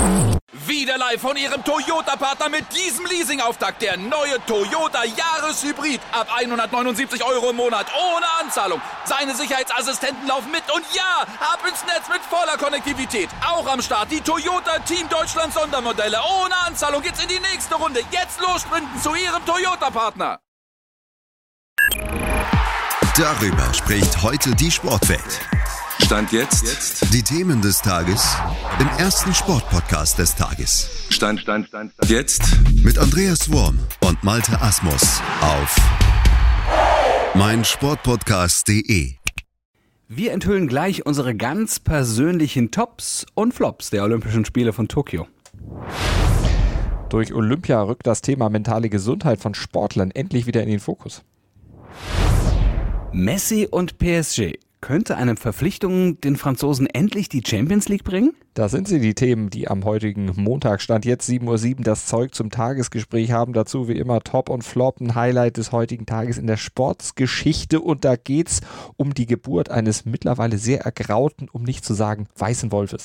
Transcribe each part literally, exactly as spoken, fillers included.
Wieder live von Ihrem Toyota-Partner mit diesem Leasing-Auftakt. Der neue Toyota Jahreshybrid. Ab hundertneunundsiebzig Euro im Monat. Ohne Anzahlung. Seine Sicherheitsassistenten laufen mit. Und ja, ab ins Netz mit voller Konnektivität. Auch am Start die Toyota Team Deutschland Sondermodelle. Ohne Anzahlung geht's in die nächste Runde. Jetzt los sprinten zu Ihrem Toyota-Partner. Darüber spricht heute die Sportwelt. Stand jetzt. jetzt die Themen des Tages im ersten Sportpodcast des Tages. Stand, Stand, Stand, Stand. Jetzt mit Andreas Worm und Malte Asmus auf meinsportpodcast punkt de. Wir enthüllen gleich unsere ganz persönlichen Tops und Flops der Olympischen Spiele von Tokio. Durch Olympia rückt das Thema mentale Gesundheit von Sportlern endlich wieder in den Fokus. Messi und P S G. Könnte eine Verpflichtung den Franzosen endlich die Champions League bringen? Da sind sie, die Themen, die am heutigen Montag, Stand jetzt sieben Uhr sieben, das Zeug zum Tagesgespräch haben. Dazu wie immer Top und Flop, ein Highlight des heutigen Tages in der Sportsgeschichte. Und da geht's um die Geburt eines mittlerweile sehr ergrauten, um nicht zu sagen weißen Wolfes.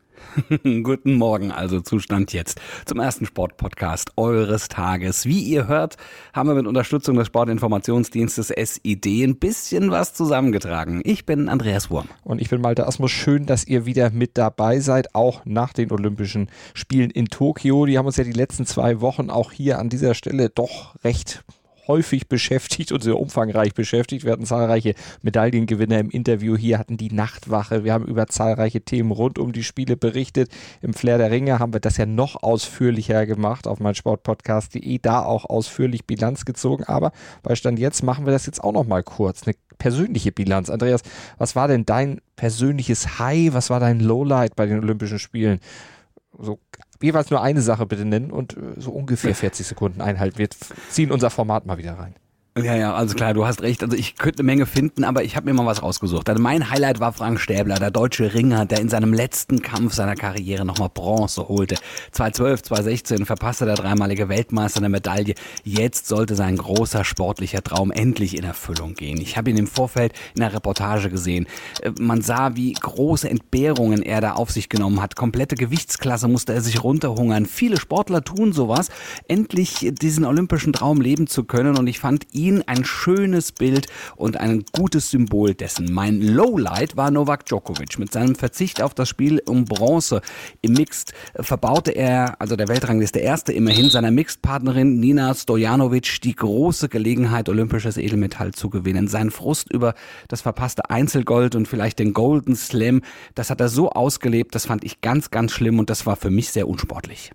Guten Morgen, also Zustand jetzt zum ersten Sportpodcast eures Tages. Wie ihr hört, haben wir mit Unterstützung des Sportinformationsdienstes S I D ein bisschen was zusammengetragen. Ich bin Andreas Wurm. Und ich bin Malte Asmus. Schön, dass ihr wieder mit dabei seid, auch nach den Olympischen Spielen in Tokio. Die haben uns ja die letzten zwei Wochen auch hier an dieser Stelle doch recht häufig beschäftigt und sehr umfangreich beschäftigt. Wir hatten zahlreiche Medaillengewinner im Interview hier, hatten die Nachtwache. Wir haben über zahlreiche Themen rund um die Spiele berichtet. Im Flair der Ringe haben wir das ja noch ausführlicher gemacht auf meinsportpodcast punkt de, da auch ausführlich Bilanz gezogen. Aber bei Stand jetzt machen wir das jetzt auch noch mal kurz. Eine persönliche Bilanz. Andreas, was war denn dein persönliches High? Was war dein Lowlight bei den Olympischen Spielen? So jeweils nur eine Sache bitte nennen und so ungefähr vierzig Sekunden einhalten. Wir ziehen unser Format mal wieder rein. Ja, ja, also klar, du hast recht. Also ich könnte eine Menge finden, aber ich habe mir mal was rausgesucht. Also mein Highlight war Frank Stäbler, der deutsche Ringer, der in seinem letzten Kampf seiner Karriere nochmal Bronze holte. zweitausendzwölf, zweitausendsechzehn verpasste der dreimalige Weltmeister eine Medaille. Jetzt sollte sein großer sportlicher Traum endlich in Erfüllung gehen. Ich habe ihn im Vorfeld in der Reportage gesehen. Man sah, wie große Entbehrungen er da auf sich genommen hat. Komplette Gewichtsklasse musste er sich runterhungern. Viele Sportler tun sowas, endlich diesen olympischen Traum leben zu können, und ich fand ihn ein schönes Bild und ein gutes Symbol dessen. Mein Lowlight war Novak Djokovic. Mit seinem Verzicht auf das Spiel um Bronze im Mixed verbaute er, also der Weltrangliste Erste immerhin, seiner Mixed-Partnerin Nina Stojanovic die große Gelegenheit, olympisches Edelmetall zu gewinnen. Sein Frust über das verpasste Einzelgold und vielleicht den Golden Slam, das hat er so ausgelebt, das fand ich ganz, ganz schlimm, und das war für mich sehr unsportlich.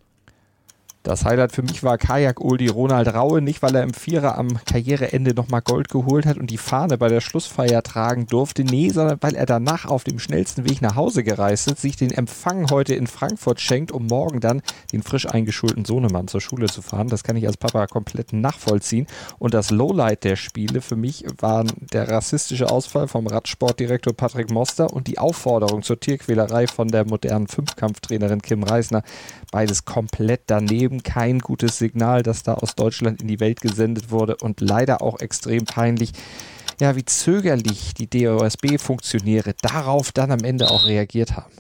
Das Highlight für mich war Kajak-Oldie Ronald Raue, nicht weil er im Vierer am Karriereende nochmal Gold geholt hat und die Fahne bei der Schlussfeier tragen durfte, nee, sondern weil er danach auf dem schnellsten Weg nach Hause gereist ist, sich den Empfang heute in Frankfurt schenkt, um morgen dann den frisch eingeschulten Sohnemann zur Schule zu fahren. Das kann ich als Papa komplett nachvollziehen. Und das Lowlight der Spiele für mich waren der rassistische Ausfall vom Radsportdirektor Patrick Moster und die Aufforderung zur Tierquälerei von der modernen Fünfkampftrainerin Kim Reisner. Beides komplett daneben. Kein gutes Signal, das da aus Deutschland in die Welt gesendet wurde, und leider auch extrem peinlich, ja, wie zögerlich die D O S B-Funktionäre darauf dann am Ende auch reagiert haben.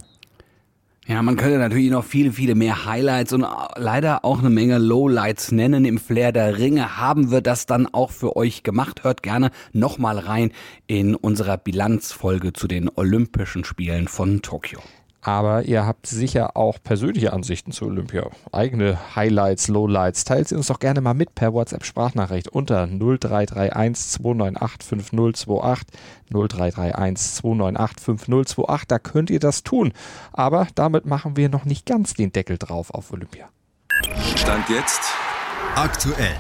Ja, man könnte natürlich noch viele, viele mehr Highlights und leider auch eine Menge Lowlights nennen. Im Flair der Ringe haben wir das dann auch für euch gemacht. Hört gerne nochmal rein in unserer Bilanzfolge zu den Olympischen Spielen von Tokio. Aber ihr habt sicher auch persönliche Ansichten zu Olympia, eigene Highlights, Lowlights. Teilt sie uns doch gerne mal mit per WhatsApp-Sprachnachricht unter null drei drei eins zwei neun acht fünf null zwei acht, null drei drei eins zwei neun acht fünf null zwei acht. Da könnt ihr das tun. Aber damit machen wir noch nicht ganz den Deckel drauf auf Olympia. Stand jetzt aktuell.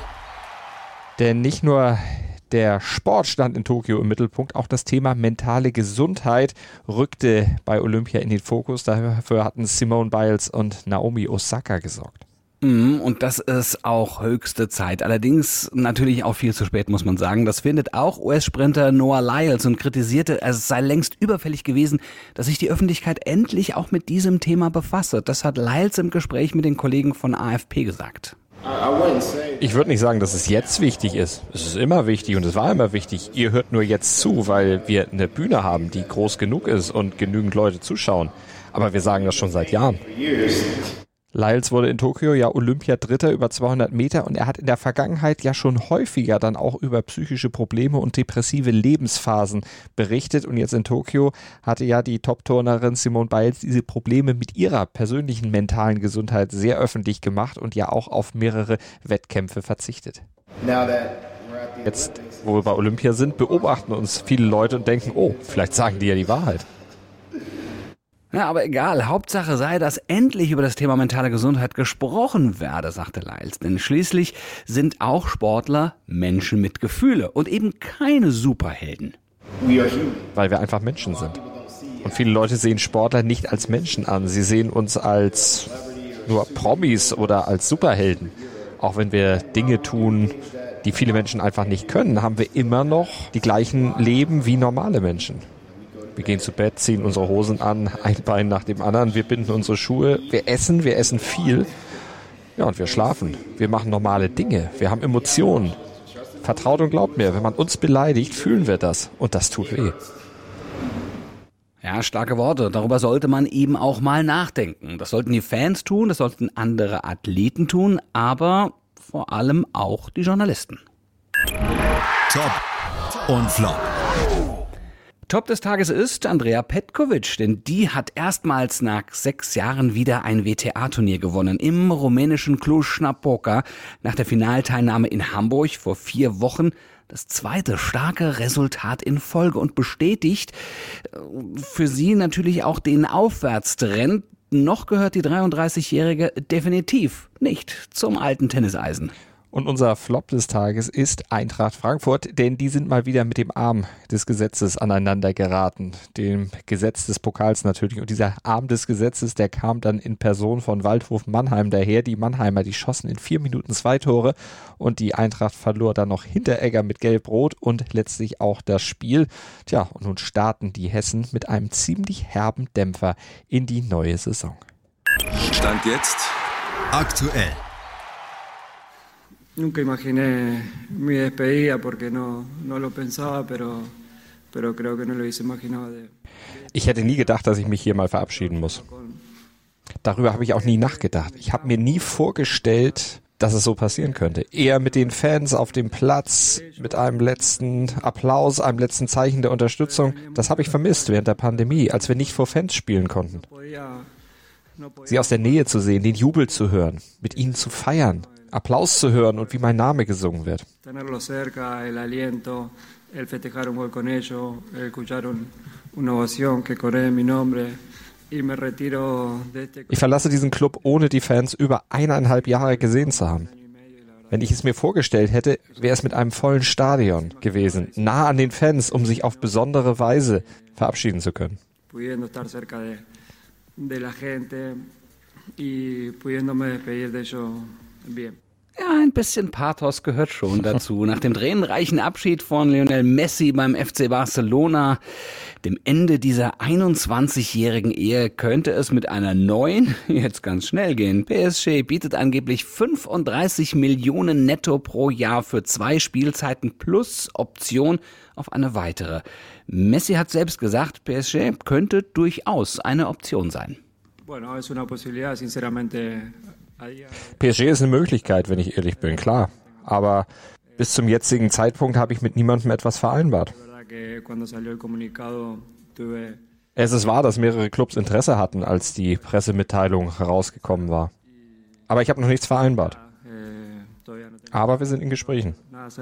Denn nicht nur der Sport stand in Tokio im Mittelpunkt, auch das Thema mentale Gesundheit rückte bei Olympia in den Fokus. Dafür hatten Simone Biles und Naomi Osaka gesorgt. Und das ist auch höchste Zeit. Allerdings natürlich auch viel zu spät, muss man sagen. Das findet auch U S-Sprinter Noah Lyles und kritisierte, es sei längst überfällig gewesen, dass sich die Öffentlichkeit endlich auch mit diesem Thema befasse. Das hat Lyles im Gespräch mit den Kollegen von A F P gesagt. Ich würde nicht sagen, dass es jetzt wichtig ist. Es ist immer wichtig und es war immer wichtig. Ihr hört nur jetzt zu, weil wir eine Bühne haben, die groß genug ist und genügend Leute zuschauen. Aber wir sagen das schon seit Jahren. Lyles wurde in Tokio ja Olympiadritter über zweihundert Meter und er hat in der Vergangenheit ja schon häufiger dann auch über psychische Probleme und depressive Lebensphasen berichtet. Und jetzt in Tokio hatte ja die Top-Turnerin Simone Biles diese Probleme mit ihrer persönlichen mentalen Gesundheit sehr öffentlich gemacht und ja auch auf mehrere Wettkämpfe verzichtet. Jetzt, wo wir bei Olympia sind, beobachten uns viele Leute und denken, oh, vielleicht sagen die ja die Wahrheit. Ja, aber egal, Hauptsache sei, dass endlich über das Thema mentale Gesundheit gesprochen werde, sagte Lyles. Denn schließlich sind auch Sportler Menschen mit Gefühle und eben keine Superhelden. Weil wir einfach Menschen sind. Und viele Leute sehen Sportler nicht als Menschen an. Sie sehen uns als nur Promis oder als Superhelden. Auch wenn wir Dinge tun, die viele Menschen einfach nicht können, haben wir immer noch die gleichen Leben wie normale Menschen. Wir gehen zu Bett, ziehen unsere Hosen an, ein Bein nach dem anderen, wir binden unsere Schuhe, wir essen, wir essen viel. Ja, und wir schlafen. Wir machen normale Dinge. Wir haben Emotionen. Vertraut und glaubt mir, wenn man uns beleidigt, fühlen wir das. Und das tut weh. Ja, starke Worte. Darüber sollte man eben auch mal nachdenken. Das sollten die Fans tun, das sollten andere Athleten tun, aber vor allem auch die Journalisten. Top und Flop. Top des Tages ist Andrea Petković, denn die hat erstmals nach sechs Jahren wieder ein W T A-Turnier gewonnen im rumänischen Cluj-Napoca nach der Finalteilnahme in Hamburg vor vier Wochen. Das zweite starke Resultat in Folge und bestätigt für sie natürlich auch den Aufwärtstrend. Noch gehört die dreiunddreißigjährige definitiv nicht zum alten Tenniseisen. Und unser Flop des Tages ist Eintracht Frankfurt, denn die sind mal wieder mit dem Arm des Gesetzes aneinander geraten. Dem Gesetz des Pokals natürlich. Und dieser Arm des Gesetzes, der kam dann in Person von Waldhof Mannheim daher. Die Mannheimer, die schossen in vier Minuten zwei Tore und die Eintracht verlor dann noch Hinteregger mit Gelb-Rot und letztlich auch das Spiel. Tja, und nun starten die Hessen mit einem ziemlich herben Dämpfer in die neue Saison. Stand jetzt aktuell. Nunca imaginé mi despedida porque no, no lo pensaba, pero, pero creo que no lo hubiese imaginado. Ich hätte nie gedacht, dass ich mich hier mal verabschieden muss. Darüber habe ich auch nie nachgedacht. Ich habe mir nie vorgestellt, dass es so passieren könnte. Eher mit den Fans auf dem Platz, mit einem letzten Applaus, einem letzten Zeichen der Unterstützung. Das habe ich vermisst während der Pandemie, als wir nicht vor Fans spielen konnten. Sie aus der Nähe zu sehen, den Jubel zu hören, mit ihnen zu feiern. Applaus zu hören und wie mein Name gesungen wird. Ich verlasse diesen Club, ohne die Fans über eineinhalb Jahre gesehen zu haben. Wenn ich es mir vorgestellt hätte, wäre es mit einem vollen Stadion gewesen, nah an den Fans, um sich auf besondere Weise verabschieden zu können. Ja, ein bisschen Pathos gehört schon dazu. Nach dem tränenreichen Abschied von Lionel Messi beim F C Barcelona, dem Ende dieser einundzwanzigjährigen Ehe, könnte es mit einer neuen jetzt ganz schnell gehen. P S G bietet angeblich fünfunddreißig Millionen netto pro Jahr für zwei Spielzeiten plus Option auf eine weitere. Messi hat selbst gesagt, P S G könnte durchaus eine Option sein. Bueno, es una posibilidad, sinceramente. P S G ist eine Möglichkeit, wenn ich ehrlich bin, klar. Aber bis zum jetzigen Zeitpunkt habe ich mit niemandem etwas vereinbart. Es ist wahr, dass mehrere Clubs Interesse hatten, als die Pressemitteilung herausgekommen war. Aber ich habe noch nichts vereinbart. Aber wir sind in Gesprächen.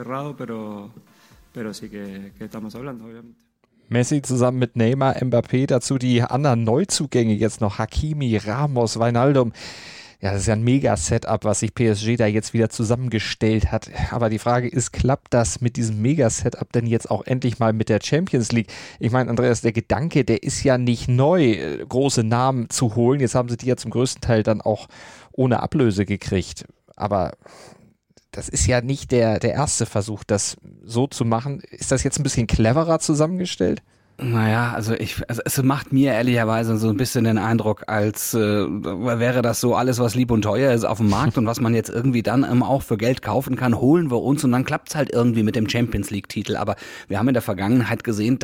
Messi zusammen mit Neymar, Mbappé, dazu die anderen Neuzugänge jetzt noch, Hakimi, Ramos, Wijnaldum. Ja, das ist ja ein Mega-Setup, was sich P S G da jetzt wieder zusammengestellt hat. Aber die Frage ist, klappt das mit diesem Mega-Setup denn jetzt auch endlich mal mit der Champions League? Ich meine, Andreas, der Gedanke, der ist ja nicht neu, große Namen zu holen. Jetzt haben sie die ja zum größten Teil dann auch ohne Ablöse gekriegt. Aber das ist ja nicht der, der erste Versuch, das so zu machen. Ist das jetzt ein bisschen cleverer zusammengestellt? Naja, also ich, also es macht mir ehrlicherweise so ein bisschen den Eindruck, als äh, wäre das so alles, was lieb und teuer ist auf dem Markt und was man jetzt irgendwie dann ähm, auch für Geld kaufen kann, holen wir uns und dann klappt's halt irgendwie mit dem Champions League Titel. Aber wir haben in der Vergangenheit gesehen, dass es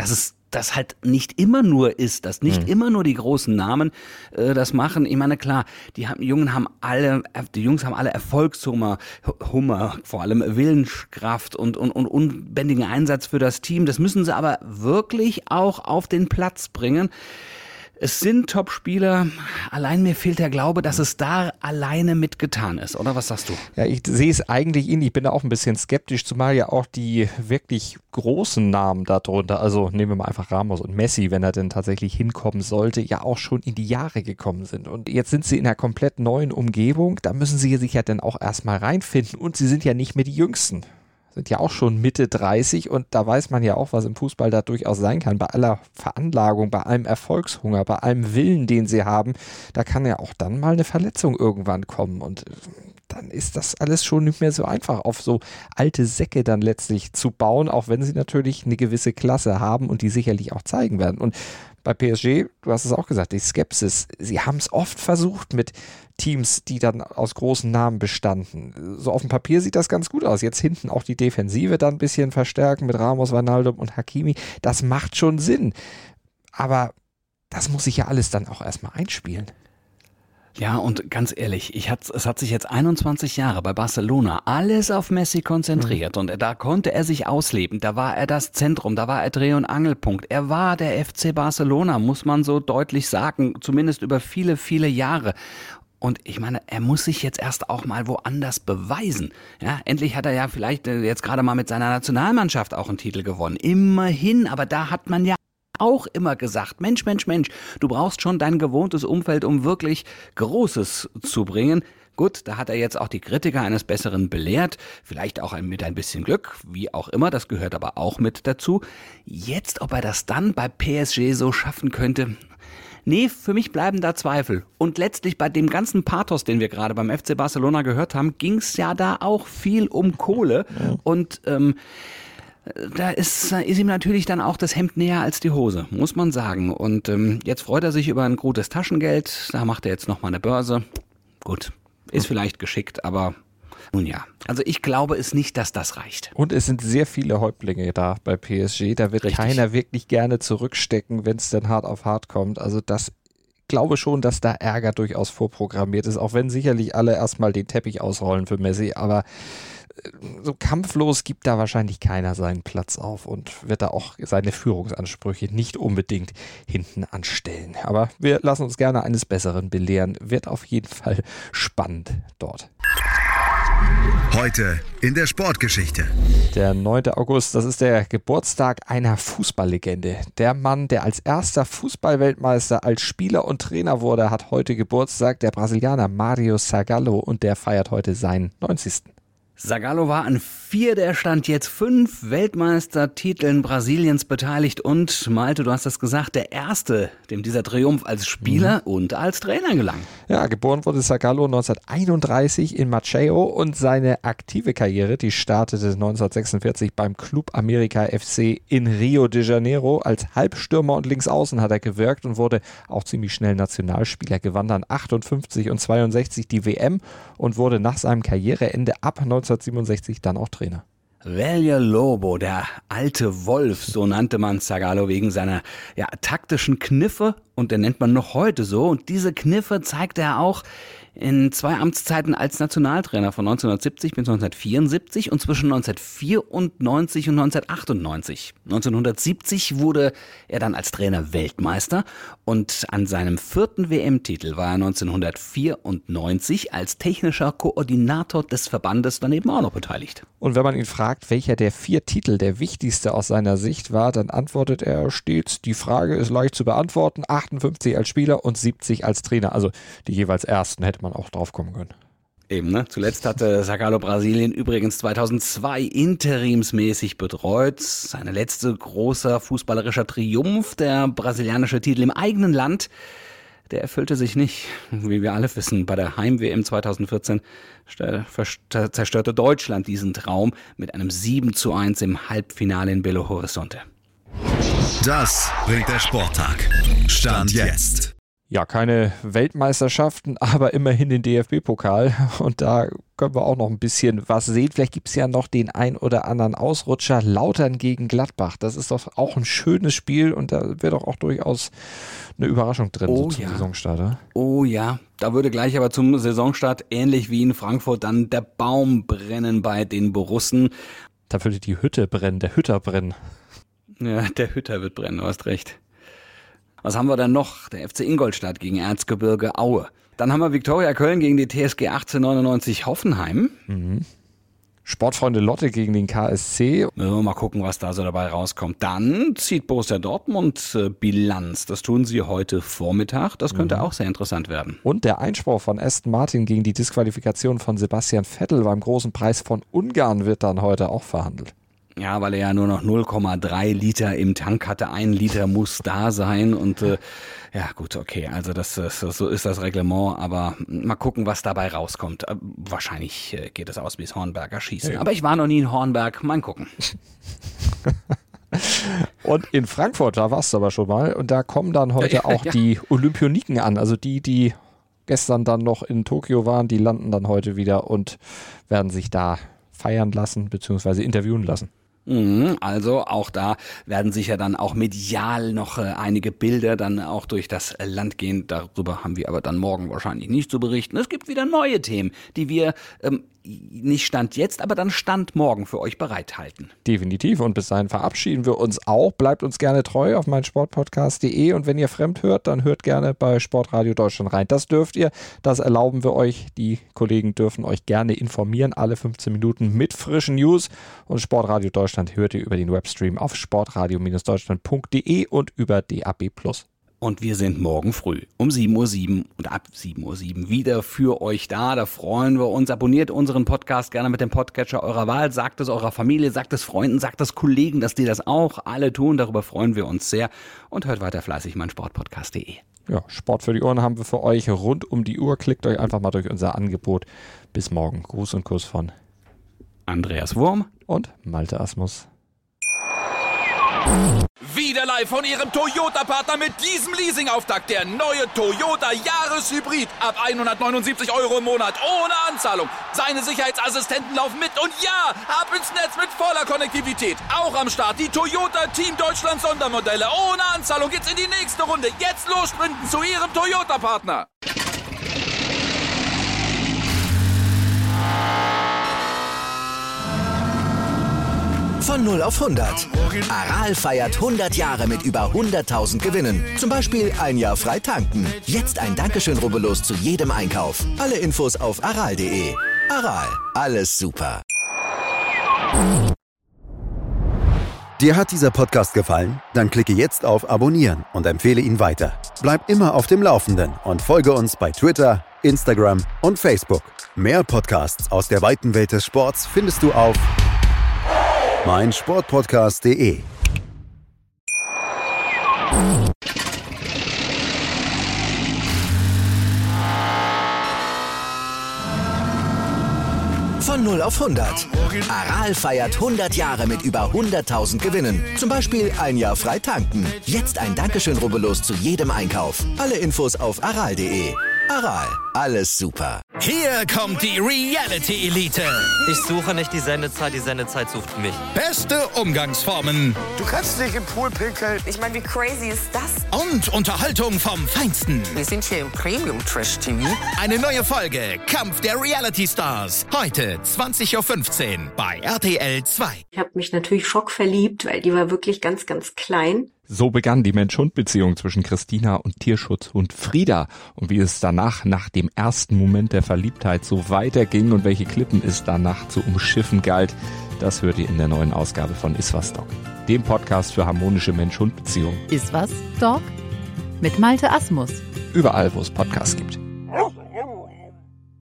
das halt nicht immer nur ist, dass nicht Mhm. immer nur die großen Namen äh, das machen. Ich meine, klar, die haben, Jungen haben alle, die Jungs haben alle Erfolgshunger, Hummer, vor allem Willenskraft und, und, und unbändigen Einsatz für das Team. Das müssen sie aber wirklich auch auf den Platz bringen. Es sind Top-Spieler, allein mir fehlt der Glaube, dass es da alleine mitgetan ist, oder was sagst du? Ja, ich sehe es eigentlich ähnlich. Ich bin da auch ein bisschen skeptisch, zumal ja auch die wirklich großen Namen darunter, also nehmen wir mal einfach Ramos und Messi, wenn er denn tatsächlich hinkommen sollte, ja auch schon in die Jahre gekommen sind. Und jetzt sind sie in einer komplett neuen Umgebung, da müssen sie sich ja dann auch erstmal reinfinden und sie sind ja nicht mehr die Jüngsten. Sind ja auch schon Mitte dreißig und da weiß man ja auch, was im Fußball da durchaus sein kann. Bei aller Veranlagung, bei allem Erfolgshunger, bei allem Willen, den sie haben, da kann ja auch dann mal eine Verletzung irgendwann kommen und dann ist das alles schon nicht mehr so einfach, auf so alte Säcke dann letztlich zu bauen, auch wenn sie natürlich eine gewisse Klasse haben und die sicherlich auch zeigen werden. Und bei P S G, du hast es auch gesagt, die Skepsis, sie haben es oft versucht mit Teams, die dann aus großen Namen bestanden. So auf dem Papier sieht das ganz gut aus. Jetzt hinten auch die Defensive dann ein bisschen verstärken mit Ramos, Wijnaldum und Hakimi. Das macht schon Sinn. Aber das muss sich ja alles dann auch erstmal einspielen. Ja, und ganz ehrlich, ich hat, es hat sich jetzt einundzwanzig Jahre bei Barcelona alles auf Messi konzentriert, mhm. und da konnte er sich ausleben. Da war er das Zentrum, da war er Dreh- und Angelpunkt. Er war der F C Barcelona, muss man so deutlich sagen, zumindest über viele, viele Jahre. Und ich meine, er muss sich jetzt erst auch mal woanders beweisen. Ja, endlich hat er ja vielleicht jetzt gerade mal mit seiner Nationalmannschaft auch einen Titel gewonnen. Immerhin, aber da hat man ja auch immer gesagt, Mensch, Mensch, Mensch, du brauchst schon dein gewohntes Umfeld, um wirklich Großes zu bringen. Gut, da hat er jetzt auch die Kritiker eines Besseren belehrt, vielleicht auch mit ein bisschen Glück, wie auch immer, das gehört aber auch mit dazu. Jetzt, ob er das dann bei P S G so schaffen könnte... Nee, für mich bleiben da Zweifel. Und letztlich bei dem ganzen Pathos, den wir gerade beim F C Barcelona gehört haben, ging es ja da auch viel um Kohle. Ja. Und ähm, da ist, ist ihm natürlich dann auch das Hemd näher als die Hose, muss man sagen. Und ähm, jetzt freut er sich über ein gutes Taschengeld. Da macht er jetzt nochmal eine Börse. Gut, ist vielleicht geschickt, aber... Nun ja, also ich glaube es nicht, dass das reicht. Und es sind sehr viele Häuptlinge da bei P S G. Da wird Richtig. keiner wirklich gerne zurückstecken, wenn es dann hart auf hart kommt. Also das glaube schon, dass da Ärger durchaus vorprogrammiert ist, auch wenn sicherlich alle erstmal den Teppich ausrollen für Messi. Aber so kampflos gibt da wahrscheinlich keiner seinen Platz auf und wird da auch seine Führungsansprüche nicht unbedingt hinten anstellen. Aber wir lassen uns gerne eines Besseren belehren. Wird auf jeden Fall spannend dort. Heute in der Sportgeschichte. Der neunte August, das ist der Geburtstag einer Fußballlegende. Der Mann, der als erster Fußballweltmeister als Spieler und Trainer wurde, hat heute Geburtstag. Der Brasilianer Mario Zagallo, und der feiert heute seinen neunzigsten Zagallo war an vier, der Stand jetzt fünf Weltmeistertiteln Brasiliens beteiligt und, Malte, du hast das gesagt, der erste, dem dieser Triumph als Spieler mhm. und als Trainer gelang. Ja, geboren wurde Zagallo neunzehnhunderteinunddreißig in Maceió und seine aktive Karriere, die startete neunzehnhundertsechsundvierzig beim Club América F C in Rio de Janeiro. Als Halbstürmer und Linksaußen hat er gewirkt und wurde auch ziemlich schnell Nationalspieler, gewann dann achtundfünfzig und zweiundsechzig die W M und wurde nach seinem Karriereende ab neunzehnhundertsiebenundsechzig dann auch Trainer. Velho Lobo, der alte Wolf, so nannte man Zagallo wegen seiner ja, taktischen Kniffe, und den nennt man noch heute so. Und diese Kniffe zeigte er auch in zwei Amtszeiten als Nationaltrainer von neunzehnhundertsiebzig bis neunzehnhundertvierundsiebzig und zwischen neunzehnhundertvierundneunzig und neunzehnhundertachtundneunzig. neunzehnhundertsiebzig wurde er dann als Trainer Weltmeister und an seinem vierten W M-Titel war er neunzehnhundertvierundneunzig als technischer Koordinator des Verbandes daneben auch noch beteiligt. Und wenn man ihn fragt, welcher der vier Titel der wichtigste aus seiner Sicht war, dann antwortet er stets, die Frage ist leicht zu beantworten, achtundfünfzig als Spieler und siebzig als Trainer. Also die jeweils ersten hätte man auch drauf kommen können. Eben, ne? Zuletzt hatte Zagallo Brasilien übrigens zweitausendzwei interimsmäßig betreut. Seine letzte großer fußballerischer Triumph, der brasilianische Titel im eigenen Land, der erfüllte sich nicht. Wie wir alle wissen, bei der Heim-W M zweitausendvierzehn zerstörte Deutschland diesen Traum mit einem sieben zu eins im Halbfinale in Belo Horizonte. Das bringt der Sporttag. Stand jetzt. Ja, keine Weltmeisterschaften, aber immerhin den D F B-Pokal. Und da können wir auch noch ein bisschen was sehen. Vielleicht gibt es ja noch den ein oder anderen Ausrutscher. Lautern gegen Gladbach. Das ist doch auch ein schönes Spiel und da wäre doch auch durchaus eine Überraschung drin oh, so zum ja. Saisonstart. Oder? Oh ja, da würde gleich aber zum Saisonstart ähnlich wie in Frankfurt dann der Baum brennen bei den Borussen. Da würde die Hütte brennen, der Hütter brennen. Ja, der Hütter wird brennen, du hast recht. Was haben wir dann noch? Der F C Ingolstadt gegen Erzgebirge Aue. Dann haben wir Viktoria Köln gegen die T S G achtzehnhundertneunundneunzig Hoffenheim. Mhm. Sportfreunde Lotte gegen den K S C. Ja, mal gucken, was da so dabei rauskommt. Dann zieht Borussia Dortmund äh, Bilanz. Das tun sie heute Vormittag. Das könnte mhm. auch sehr interessant werden. Und der Einspruch von Aston Martin gegen die Disqualifikation von Sebastian Vettel beim großen Preis von Ungarn wird dann heute auch verhandelt. Ja, weil er ja nur noch null Komma drei Liter im Tank hatte. Ein Liter muss da sein und äh, ja gut, okay, also das, das so ist das Reglement, aber mal gucken, was dabei rauskommt. Äh, wahrscheinlich äh, geht es aus wie das Hornberger Schießen. Ja. Aber ich war noch nie in Hornberg, mal gucken. Und in Frankfurt, da warst du aber schon mal und da kommen dann heute ja, ja, auch ja. die Olympioniken an, also die, die gestern dann noch in Tokio waren, die landen dann heute wieder und werden sich da feiern lassen bzw. interviewen lassen. Also auch da werden sicher dann auch medial noch äh, einige Bilder dann auch durch das Land gehen. Darüber haben wir aber dann morgen wahrscheinlich nicht zu berichten. Es gibt wieder neue Themen, die wir ähm, nicht Stand jetzt, aber dann Stand morgen für euch bereithalten. Definitiv und bis dahin verabschieden wir uns auch. Bleibt uns gerne treu auf meinsportpodcast punkt de und wenn ihr fremd hört, dann hört gerne bei Sportradio Deutschland rein. Das dürft ihr, das erlauben wir euch. Die Kollegen dürfen euch gerne informieren, alle fünfzehn Minuten mit frischen News und Sportradio Deutschland hört ihr über den Webstream auf sportradio Bindestrich deutschland punkt de und über D A B plus. Und wir sind morgen früh um sieben Uhr sieben und ab sieben Uhr sieben wieder für euch da. Da freuen wir uns. Abonniert unseren Podcast gerne mit dem Podcatcher eurer Wahl. Sagt es eurer Familie, sagt es Freunden, sagt es Kollegen, dass die das auch alle tun. Darüber freuen wir uns sehr. Und hört weiter fleißig meinsportpodcast punkt de. Ja, Sport für die Ohren haben wir für euch rund um die Uhr. Klickt euch einfach mal durch unser Angebot. Bis morgen. Gruß und Kuss von Andreas Wurm und Malte Asmus. Wieder live von Ihrem Toyota-Partner mit diesem Leasing-Auftakt. Der neue Toyota Jahreshybrid. Ab hundertneunundsiebzig Euro im Monat. Ohne Anzahlung. Seine Sicherheitsassistenten laufen mit. Und ja, ab ins Netz mit voller Konnektivität. Auch am Start die Toyota Team Deutschland Sondermodelle. Ohne Anzahlung geht's in die nächste Runde. Jetzt los sprinten zu Ihrem Toyota-Partner. Von null auf hundert. Aral feiert hundert Jahre mit über hunderttausend Gewinnen. Zum Beispiel ein Jahr frei tanken. Jetzt ein Dankeschön, rubbellos zu jedem Einkauf. Alle Infos auf aral punkt de. Aral, alles super. Dir hat dieser Podcast gefallen? Dann klicke jetzt auf Abonnieren und empfehle ihn weiter. Bleib immer auf dem Laufenden und folge uns bei Twitter, Instagram und Facebook. Mehr Podcasts aus der weiten Welt des Sports findest du auf meinsportpodcast punkt de. Von null auf hundert. Aral feiert hundert Jahre mit über hunderttausend Gewinnen. Zum Beispiel ein Jahr frei tanken. Jetzt ein Dankeschön, rubbellos zu jedem Einkauf. Alle Infos auf aral punkt de. Aral, alles super. Hier kommt die Reality-Elite. Ich suche nicht die Sendezeit, die Sendezeit sucht mich. Beste Umgangsformen. Du kannst nicht im Pool pinkeln. Ich meine, wie crazy ist das? Und Unterhaltung vom Feinsten. Wir sind hier im Premium-Trash-T V. Eine neue Folge, Kampf der Reality-Stars. Heute zwanzig Uhr fünfzehn bei R T L zwei. Ich habe mich natürlich schockverliebt, weil die war wirklich ganz, ganz klein. So begann die Mensch-Hund-Beziehung zwischen Christina und Tierschutzhund Frieda. Und wie es danach, nach dem ersten Moment der Verliebtheit, so weiterging und welche Klippen es danach zu umschiffen galt, das hört ihr in der neuen Ausgabe von Iswas Dog, dem Podcast für harmonische Mensch-Hund-Beziehungen. Iswas Dog mit Malte Asmus. Überall, wo es Podcasts gibt.